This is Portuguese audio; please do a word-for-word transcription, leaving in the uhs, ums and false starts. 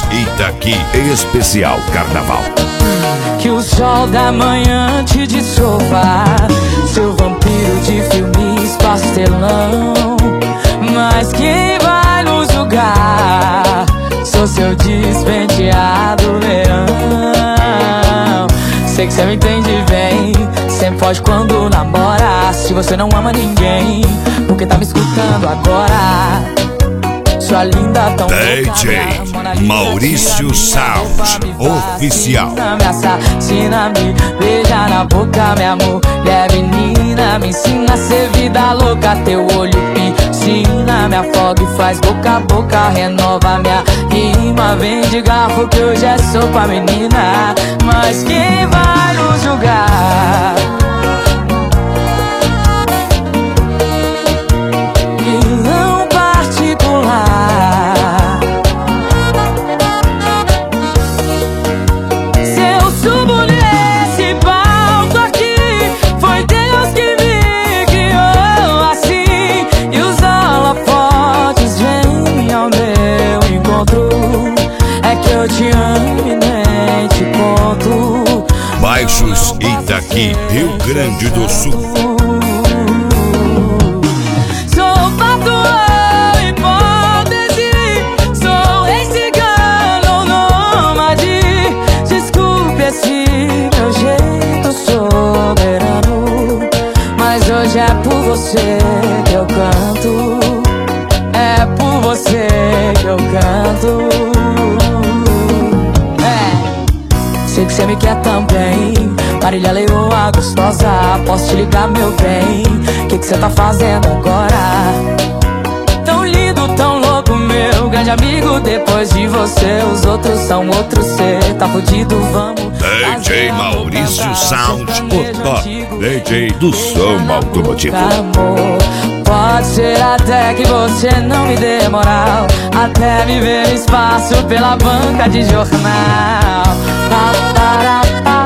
Itaqui Especial Carnaval. Que o sol da manhã te dissolva, seu vampiro de filmes pastelão. Mas quem vai nos julgar? Sou seu despenteado verão. Sei que cê me entende bem, sempre foge quando namora. Se você não ama ninguém, por que tá me escutando agora? Sua linda tão D J Maurício Sound Oficial. Me assassina, me beija na boca, minha mulher menina. Me ensina a ser vida louca, teu olho piscina. Me afoga e faz boca a boca, renova minha rima. Vem de garfo que hoje é sopa, menina. Mas quem vai nos julgar? Eu te amo e nem te conto. Baixos Itaqui, Rio Grande do Sul. Sou patrão, hipótese, sou rei cigano, nômade. Desculpe esse meu jeito soberano, mas hoje é por você que eu canto. É por você que eu canto. Sei que cê me quer também, Marília Leoa gostosa. Posso te ligar, meu bem? Que que cê tá fazendo agora? Tão lindo, tão louco, meu grande amigo. Depois de você, os outros são outros. Cê tá fudido, vamos. D J Maurício Sound, o top D J do som automotivo. Amor, pode ser até que você não me dê moral, até me ver no espaço pela banca de jornal. Pa, para, pa.